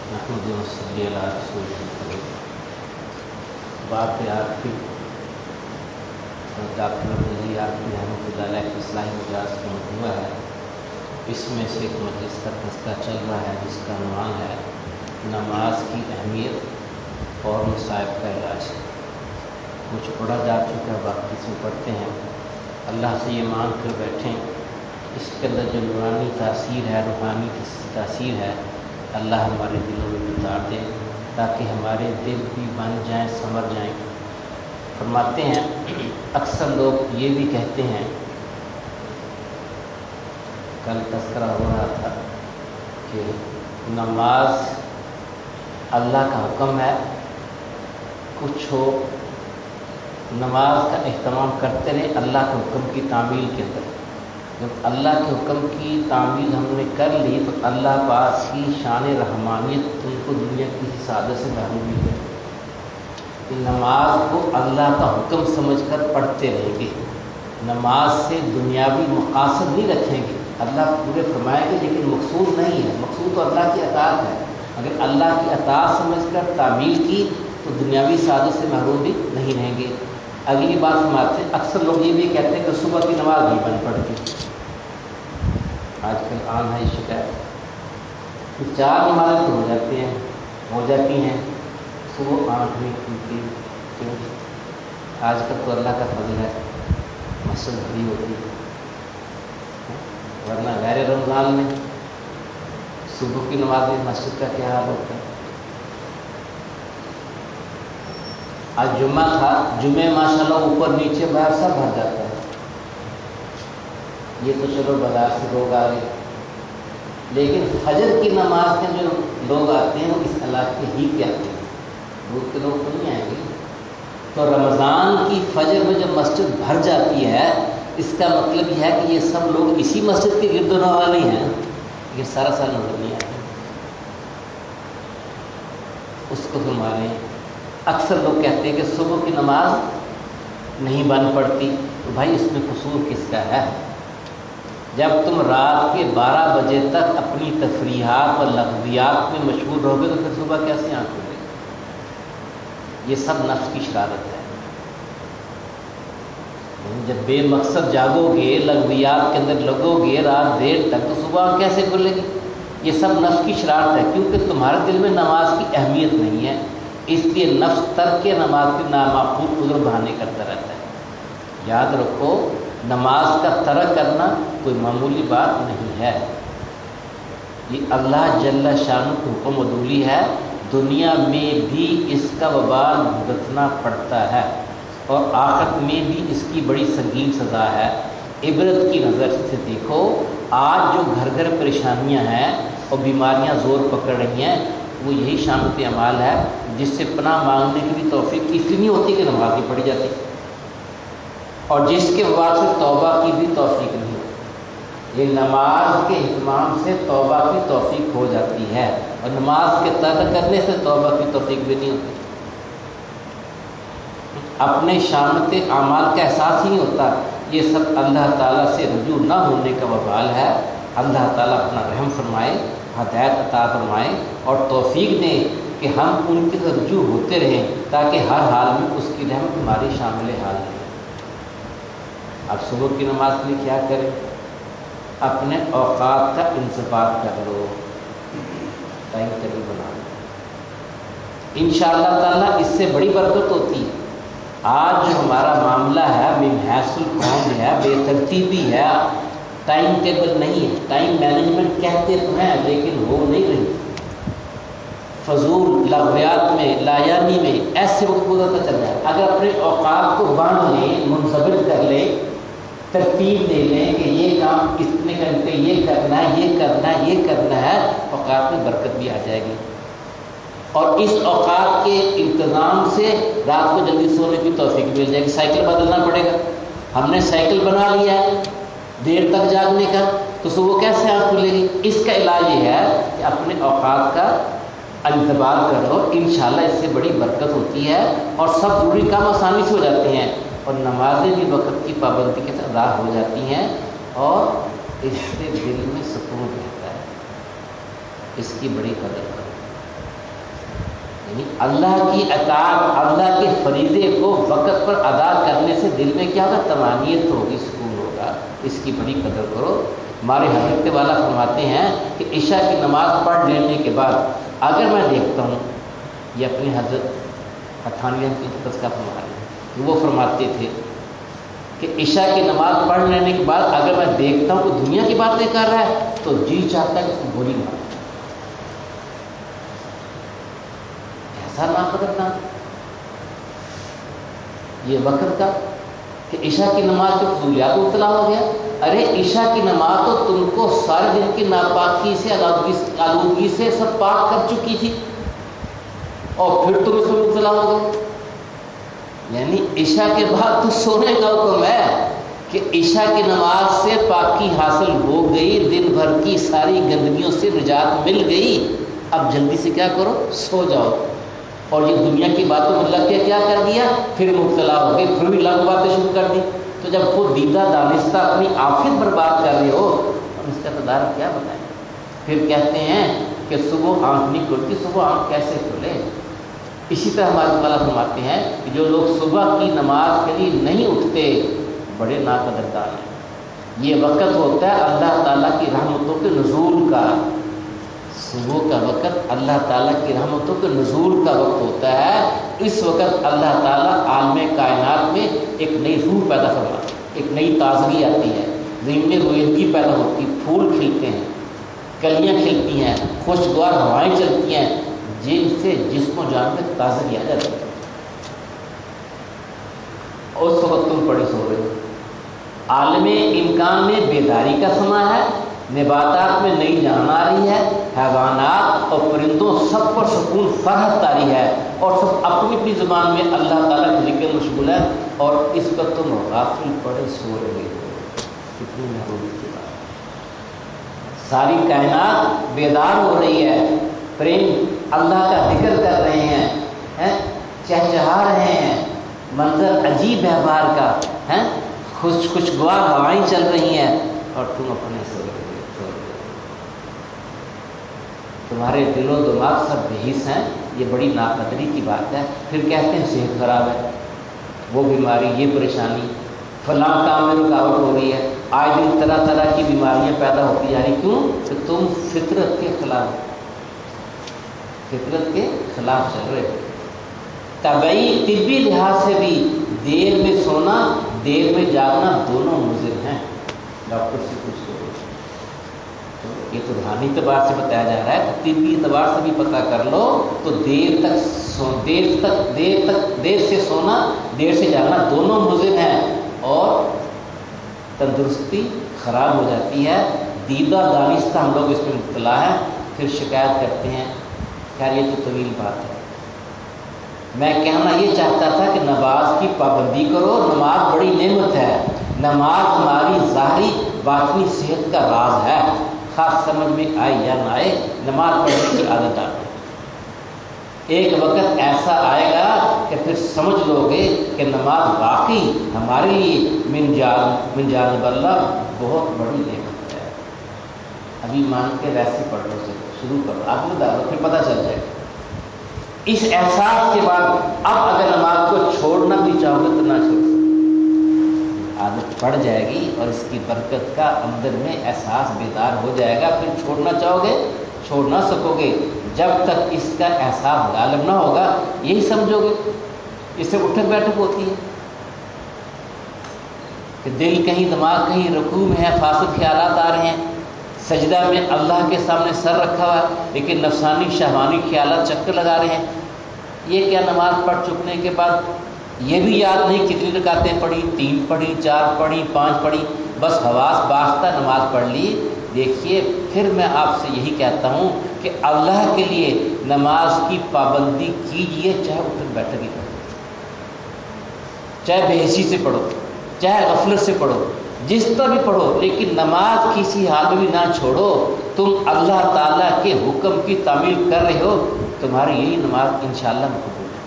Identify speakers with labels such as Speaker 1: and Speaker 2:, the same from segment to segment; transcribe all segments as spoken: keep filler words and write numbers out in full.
Speaker 1: نحمده ونصلي على رسوله الكريم. بات آخری ڈاکٹر رضی آخری رحمۃ اللہ علیہ کی اصلاحی مجاز کا مجموعہ ہے. اس میں سے ایک مجلس کا فیصلہ چل رہا ہے جس کا عنوان ہے نماز کی اہمیت اور مصائب کا علاج. کچھ پڑھا جا چکا ہے، باقی اس میں پڑھتے ہیں. اللہ سے یہ مان کر بیٹھیں اس کے اندر جو نورانی تاثیر ہے، روحانی تاثیر ہے، اللہ ہمارے دلوں میں اتار دے تاکہ ہمارے دل بھی بن جائیں، سنور جائیں. فرماتے ہیں اکثر لوگ یہ بھی کہتے ہیں، کل تذکرہ ہو رہا تھا کہ نماز اللہ کا حکم ہے، کچھ ہو نماز کا اہتمام کرتے رہے اللہ کے حکم کی تعمیل کے اندر. جب اللہ کے حکم کی تعمیل ہم نے کر لی تو اللہ پاک کی شان رحمانیت ان کو دنیا کی سعادت سے محروم نہیں کرے. نماز کو اللہ کا حکم سمجھ کر پڑھتے رہیں گے، نماز سے دنیاوی مقاصد نہیں رکھیں گے. اللہ پورے فرمائے گے لیکن مقصود نہیں ہے، مقصود تو اللہ کی اطاعت ہے. اگر اللہ کی اطاعت سمجھ کر تعمیل کی تو دنیاوی سعادت سے محروم بھی نہیں رہیں گے. اگلی بات سماتے ہیں، اکثر لوگ یہ بھی کہتے ہیں کہ صبح کی نماز نہیں بن پڑتی. آج کل عام ہے شکایت، چار نمازیں تو ہو جاتی ہیں ہو جاتی ہیں صبح آٹھویں کھلتی. آج کل تو اللہ کا فضل ہے مسجد بھری ہوتی ہے، ورنہ غیر رمضان میں صبح کی نماز میں مسجد کا کیا حال ہوتا ہے. آج جمعہ تھا، جمعے ماشاءاللہ اوپر نیچے باہر سب بھر جاتا ہے. یہ تو چلو بازار سے لوگ آ گئے، لیکن فجر کی نماز کے جو لوگ آتے ہیں وہ اس علاقے ہی کے آتے ہیں، دور کے لوگ تو نہیں آئیں گے. تو رمضان کی فجر میں جب مسجد بھر جاتی ہے اس کا مطلب یہ ہے کہ یہ سب لوگ اسی مسجد کے گرد و نواح نہیں ہیں، یہ سارا سال نظر نہیں آتے. اس کو ہمارے اکثر لوگ کہتے ہیں کہ صبح کی نماز نہیں بن پڑتی. تو بھائی اس میں قصور کس کا ہے؟ جب تم رات کے بارہ بجے تک اپنی تفریحات اور لغویات میں مشغول رہو گے تو پھر صبح کیسے آنکھ کھلے گی؟ یہ سب نفس کی شرارت ہے. جب بے مقصد جاگو گے، لغویات کے اندر لگو گے رات دیر تک، تو صبح کیسے کھلے گی؟ یہ سب نفس کی شرارت ہے، کیونکہ تمہارے دل میں نماز کی اہمیت نہیں ہے. اس لیے نفس ترک نماز کی نامعقول عذر بہانے کرتا رہتا ہے. یاد رکھو نماز کا ترک کرنا کوئی معمولی بات نہیں ہے. یہ اللہ جل شانہ کا حکم عدولی ہے. دنیا میں بھی اس کا وبال بھگتنا پڑتا ہے اور آخرت میں بھی اس کی بڑی سنگین سزا ہے. عبرت کی نظر سے دیکھو، آج جو گھر گھر پریشانیاں ہیں اور بیماریاں زور پکڑ رہی ہیں وہ یہی شامت اعمال ہے جس سے پناہ مانگنے کی بھی توفیق اس لیے نہیں ہوتی کہ نماز نہیں پڑھی جاتی، اور جس کے بعد سے توبہ کی بھی توفیق نہیں ہوتی. یہ نماز کے اہتمام سے توبہ کی توفیق ہو جاتی ہے، اور نماز کے ترک کرنے سے توبہ کی توفیق بھی نہیں ہوتی. اپنے شامت اعمال کا احساس ہی نہیں ہوتا. یہ سب اللہ تعالیٰ سے رجوع نہ ہونے کا وبال ہے. اللہ تعالیٰ اپنا رحم فرمائے، ہدایت عطا فرمائے اور توفیق دیں کہ ہم ان کی طرف رجوع ہوتے رہیں تاکہ ہر حال میں اس کی رحمت ہماری شامل حال رہے. اب صبح کی نماز کے لیے کیا کریں؟ اپنے اوقات کا انضباط کر لو، ٹائم ٹیبل بنا لو، انشاءاللہ تعالیٰ اس سے بڑی برکت ہوتی ہے. آج جو ہمارا معاملہ ہے من حیث القوم ہے، بے ترتیبی ہے، ٹائم ٹیبل نہیں ہے. ٹائم مینجمنٹ کہتے تو ہیں لیکن ہو نہیں رہی. فضول لغویات میں، لایانی میں ایسے وقت گزرتا چل رہا ہے. اگر اپنے اوقات کو بانٹ لیں، منضبط کر لیں، ترتیب دے لیں کہ یہ کام اتنے گھنٹے یہ کرنا ہے یہ کرنا ہے یہ کرنا ہے، اوقات میں برکت بھی آ جائے گی. اور اس اوقات کے انتظام سے رات کو جلدی سونے کی توفیق مل جائے گی. سائیکل بدلنا پڑے گا. ہم نے سائیکل بنا لیا ہے دیر تک جاگنے کا، تو صبح کیسے آنکھ کھلے گی؟ اس کا علاج یہ ہے کہ اپنے اوقات کا انضباط کر لو، انشاءاللہ اس سے بڑی برکت ہوتی ہے اور سب ضروری کام آسانی سے ہو جاتے ہیں، اور نمازیں بھی وقت کی پابندی کے ساتھ ادا ہو جاتی ہیں، اور اس سے دل میں سکون رہتا ہے. اس کی بڑی قدر کرو. یعنی اللہ کی اطاعت، اللہ کے فریضے کو وقت پر ادا کرنے سے دل میں کیا ہوگا؟ طمانینت ہوگی، سکون ہوگا. اس کی بڑی قدر کرو. ہمارے حضرت والا فرماتے ہیں کہ عشاء کی نماز پڑھ لینے کے بعد اگر میں دیکھتا ہوں، یہ اپنی حضرت حتھانی کی تذکرہ فرما رہے ہیں کہ وہ فرماتے تھے کہ عشاء کی نماز پڑھ لینے کے بعد اگر میں دیکھتا ہوں کہ دنیا کی باتیں کر رہا ہے تو جی چاہتا ہے کہ اس کو گولی مار. ایسا ناقدر نہ یہ وقت کا کہ عشاء کی نماز کے فضولیات مبتلا ہو گیا. ارے عشاء کی نماز تو تم کو سارے دن کی ناپاکی سے، آلودگی سے سب پاک کر چکی تھی، اور پھر تم اس میں مبتلا ہو گئے. یعنی عشاء کے بعد تو سونے کا حکم ہے کہ عشاء کی نماز سے پاکی حاصل ہو گئی، دن بھر کی ساری گندگیوں سے نجات مل گئی. اب جلدی سے کیا کرو؟ سو جاؤ. اور یہ دنیا کی باتوں میں لگ کے کیا کر دیا؟ پھر مبتلا ہو گئے، پھر بھی لگ باتیں شروع کر دی. تو جب خود دیدہ دانستہ اپنی آفت برباد کر رہے ہو، اور اس کا تدار کیا بتائیں؟ پھر کہتے ہیں کہ صبح آنکھ نہیں کھلتی، صبح آنکھ کیسے کھلے؟ اسی طرح ہمارے والا فرماتے ہیں کہ جو لوگ صبح کی نماز کے لیے نہیں اٹھتے بڑے ناقدردار ہیں. یہ وقت ہوتا ہے اللہ تعالیٰ کی رحمتوں کے نزول کا. صبح کا وقت اللہ تعالیٰ کی رحمتوں کے نزول کا وقت ہوتا ہے. اس وقت اللہ تعالیٰ عالم کائنات میں ایک نئی روح پیدا فرماتا ہے، ایک نئی تازگی آتی ہے، زمین میں رویدگی پیدا ہوتی، پھول کھلتے ہیں، کلیاں کھلتی ہیں، خوشگوار ہوائیں چلتی ہیں، جن سے جسم و جان میں تازگی آ جاتی ہے. اور اس وقت تم پڑے سو رہے ہو. عالم امکان میں بیداری کا سما ہے، نباتات میں نئی جان آ رہی ہے، حیوانات اور پرندوں سب پر سکون فرحت طاری ہے، اور سب اپنی اپنی زبان میں اللہ تعالیٰ کے ذکر مشغول ہے. اور اس پر تم غافل پڑے سو رہے ہو. کتنی محرومی کی بات. ساری کائنات بیدار ہو رہی ہے، پرند اللہ کا ذکر کر رہے ہیں، چہچہا رہے ہیں، منظر عجیب ہے باہر کا، ہے خوش خوشگوار ہوائیں چل رہی ہیں، اور تم اپنے سو رہے ہو. تمہارے دل و دماغ سب بے حس ہیں. یہ بڑی ناقدری کی بات ہے. پھر کہتے ہیں صحت خراب ہے، وہ بیماری، یہ پریشانی، فلاں کام میں رکاوٹ ہو رہی ہے. آج دن طرح طرح کی بیماریاں پیدا ہوتی جا رہی. کیوں؟ کہ تم فطرت کے خلاف فطرت کے خلاف چل رہے ہو. طبعی طبی لحاظ سے بھی دیر میں سونا، دیر میں جاگنا دونوں مضر ہیں. ڈاکٹر سے پوچھ لو. یہ تو روحانی اعتبار سے بتایا جا رہا ہے، طبی اعتبار سے بھی پتہ کر لو تو دیر تک سو دیر تک دیر تک دیر سے سونا، دیر سے جاگنا دونوں مضر ہیں، اور تندرستی خراب ہو جاتی ہے. دیدہ دانستہ ہم لوگ اس میں مبتلا ہیں. پھر شکایت کرتے ہیں. خیر یہ تو طویل بات ہے. میں کہنا یہ چاہتا تھا کہ نماز کی پابندی کرو. نماز بڑی نعمت ہے. نماز ہماری ظاہری باطنی صحت کا راز ہے. خاص سمجھ میں آئے یا نہ آئے، نماز پڑھنے کی عادت ڈالو. ایک وقت ایسا آئے گا کہ پھر سمجھ لو گے کہ نماز واقعی ہمارے لیے من جانب من جانب اللہ بہت بڑی نعمت ہے. ابھی مان کے ویسے پڑھ لو، سے شروع کرو، آگے ڈالو، پھر پتہ چل جائے گا. اس احساس کے بعد اب اگر نماز کو چھوڑنا بھی چاہو گے تو نہ چھوڑ سکتے. عادت پڑ جائے گی اور اس کی برکت کا اندر میں احساس بیدار ہو جائے گا. پھر چھوڑنا چاہو گے چھوڑ نہ سکو گے جب تک اس کا احساس غالب نہ ہوگا. یہی سمجھو گے. اس سے اٹھک بیٹھک ہوتی ہے کہ دل کہیں دماغ کہیں رکوع میں ہے، فاسد خیالات آ رہے ہیں، سجدہ میں اللہ کے سامنے سر رکھا ہوا ہے لیکن نفسانی شہوانی خیالات چکر لگا رہے ہیں. یہ کیا نماز پڑھ چکنے کے بعد یہ بھی یاد نہیں کتنی رکعتیں پڑھی، تین پڑھی، چار پڑھی، پانچ پڑھی، بس حواس باختہ نماز پڑھ لی. دیکھیے پھر میں آپ سے یہی کہتا ہوں کہ اللہ کے لیے نماز کی پابندی کیجئے، چاہے اٹھک بیٹھک ہی پڑھو، چاہے بے حسی سے پڑھو، چاہے غفلت سے پڑھو، جس طرح بھی پڑھو، لیکن نماز کسی حال میں بھی نہ چھوڑو. تم اللہ تعالیٰ کے حکم کی تعمیل کر رہے ہو، تمہاری یہی نماز انشاءاللہ مقبول ہے.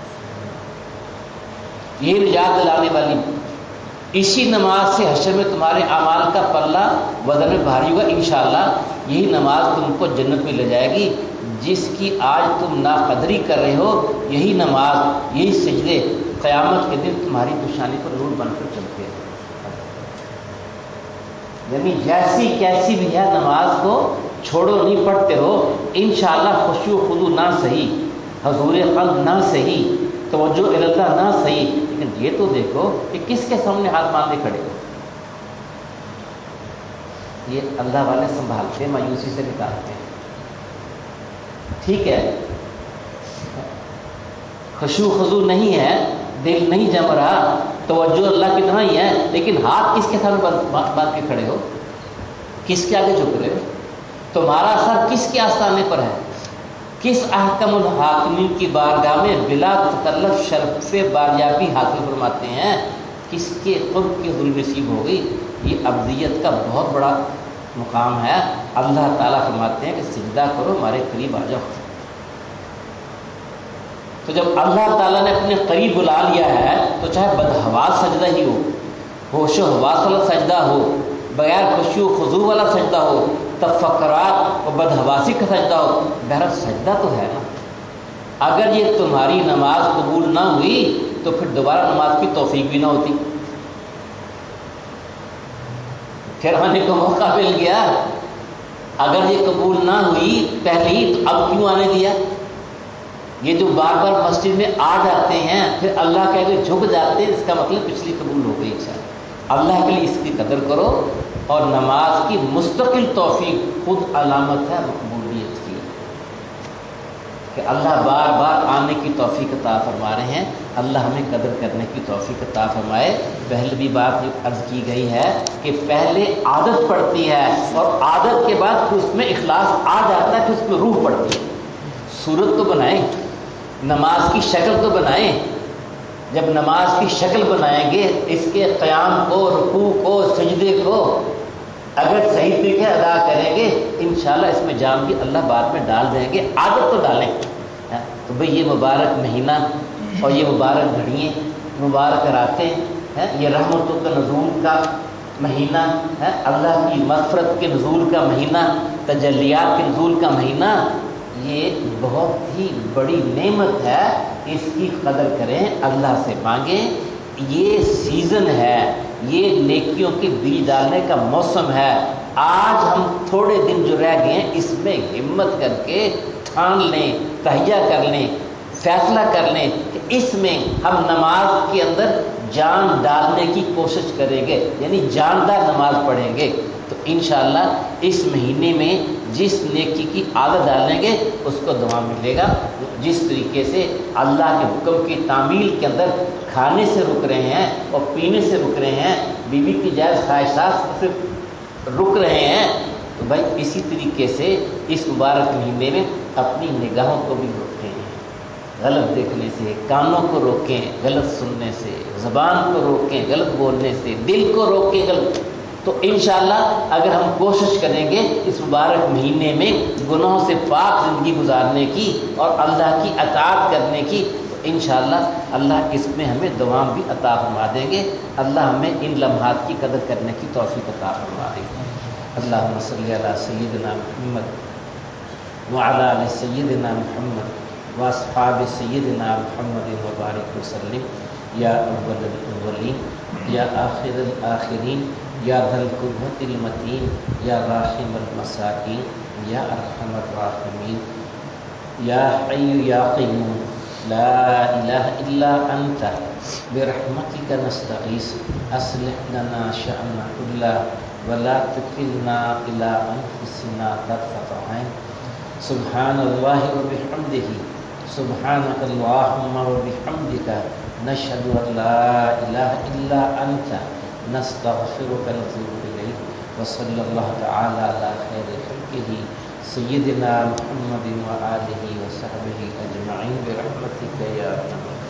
Speaker 1: یہ نجات دلانے والی اسی نماز سے حشر میں تمہارے اعمال کا پلہ وزن میں بھاری ہوگا انشاءاللہ. یہی نماز تم کو جنت میں لے جائے گی. جس کی آج تم ناقدری کر رہے ہو، یہی نماز، یہی سجدے قیامت کے دن تمہاری پیشانی پر نور بن کر چلتے ہیں۔ یعنی جیسی کیسی بھی ہے نماز کو چھوڑو نہیں، پڑھتے ہو انشاءاللہ، خشوع و خضوع نہ صحیح، حضور قلب نہ صحیح، توجہ اللہ نہ صحیح، لیکن یہ تو دیکھو کہ کس کے سامنے ہاتھ باندھے کھڑے ہو۔ یہ اللہ والے سنبھالتے ہیں، مایوسی سے نکالتے ہیں۔ ٹھیک ہے، خشوع خضوع نہیں ہے، دل نہیں جم رہا، توجہ اللہ کی طرح ہی ہے، لیکن ہاتھ کس کے سامنے باندھ کے کھڑے ہو، کس کے آگے جھک رہے ہو؟ تمہارا سر کس کے آستانے پر ہے؟ کس احکم الحاکمین کی بارگاہ میں بلا تکلف شرف باریابی حاصل فرماتے ہیں؟ کس کے قرب کی حضوری نصیب ہو گئی؟ یہ ابدیت کا بہت بڑا مقام ہے۔ اللہ تعالیٰ فرماتے ہیں کہ سجدہ کرو، ہمارے قریب آ جاؤ۔ تو جب اللہ تعالیٰ نے اپنے قریب بلا لیا ہے تو چاہے بدحواس سجدہ ہی ہو، ہوش و حواس والا سجدہ ہو، بغیر خشوع و خضوع والا سجدہ ہو، تفکرات و بدحواسی کا سجدہ ہو، بہرحال سجدہ تو ہے نا۔ اگر یہ تمہاری نماز قبول نہ ہوئی تو پھر دوبارہ نماز کی توفیق بھی نہ ہوتی، پھر آنے کو موقع مل گیا۔ اگر یہ قبول نہ ہوئی پہلے ہی تو اب کیوں آنے دیا؟ یہ جو بار بار مسجد میں آ جاتے ہیں پھر اللہ کے آگے جھک جاتے ہیں، اس کا مطلب پچھلی قبول ہو گئی۔ اچھا، اللہ کے لیے اس کی قدر کرو، اور نماز کی مستقل توفیق خود علامت ہے مقبولیت کی، کہ اللہ بار بار آنے کی توفیق عطا فرما رہے ہیں۔ اللہ ہمیں قدر کرنے کی توفیق عطا فرمائے۔ پہلے بھی بات عرض کی گئی ہے کہ پہلے عادت پڑتی ہے، اور عادت کے بعد پھر اس میں اخلاص آ جاتا ہے، پھر اس میں روح پڑتی ہے۔ صورت تو بنائیں، نماز کی شکل تو بنائیں۔ جب نماز کی شکل بنائیں گے، اس کے قیام کو، رکوع کو، سجدے کو اگر صحیح طریقے ادا کریں گے، انشاءاللہ اس میں جان بھی اللہ بعد میں ڈال دیں گے۔ عادت تو ڈالیں۔ تو بھئی یہ مبارک مہینہ اور یہ مبارک گھڑیاں، مبارک راتیں ہیں، یہ رحمتوں کا نزول کا مہینہ ہے، اللہ کی مغفرت کے نزول کا مہینہ، تجلیات کے نزول کا مہینہ، یہ بہت ہی بڑی نعمت ہے۔ اس کی قدر کریں، اللہ سے مانگیں۔ یہ سیزن ہے، یہ نیکیوں کے بیج ڈالنے کا موسم ہے۔ آج ہم تھوڑے دن جو رہ گئے ہیں، اس میں ہمت کر کے ٹھان لیں، تہیہ کر لیں، فیصلہ کر لیں کہ اس میں ہم نماز کے اندر جان ڈالنے کی کوشش کریں گے، یعنی جاندار نماز پڑھیں گے، تو انشاءاللہ اس مہینے میں جس نیکی کی عادت ڈالیں گے اس کو دوام ملے گا۔ جس طریقے سے اللہ کے حکم کی تعمیل کے اندر کھانے سے رک رہے ہیں اور پینے سے رک رہے ہیں، بیوی کی جائز خواہشات سے رک رہے ہیں، تو بھائی اسی طریقے سے اس مبارک مہینے میں اپنی نگاہوں کو بھی روکیں، غلط دیکھنے سے، کانوں کو روکیں غلط سننے سے، زبان کو روکیں غلط بولنے سے، دل کو روکیں غلط۔ تو انشاءاللہ اگر ہم کوشش کریں گے اس مبارک مہینے میں گناہوں سے پاک زندگی گزارنے کی اور اللہ کی اطاعت کرنے کی، تو انشاءاللہ اللہ اس میں ہمیں دوام بھی عطا فرما دیں گے۔ اللہ ہمیں ان لمحات کی قدر کرنے کی توفیق عطا فرما دے گا۔ اللہم صلی علی سیدنا محمد وعلی آل سیدنا محمد واصحاب سیدنا محمد وبارک وسلم۔ یا اول الاولین، یا آخر الآخرین، یا ذا القوة المتین، یا راحم المساکین، یا ارحم الراحمین، یا حی یا قیوم، لا الہ الا انت برحمتک نستغیث، اصلح لنا شأننا کلہ ولا تکلنا الی انفسنا طرفۃ عین۔ سبحان اللہ وبحمدہ، سبحانک اللہم وبحمدک، نشہد ان لا الہ الا انت، نستغفرک ونتوب الیک۔ وصلی اللہ تعالی علی خیر خلقہ سیدنا محمد وآلہ وصحبہ اجمعین برحمتک یا ارحم الراحمین۔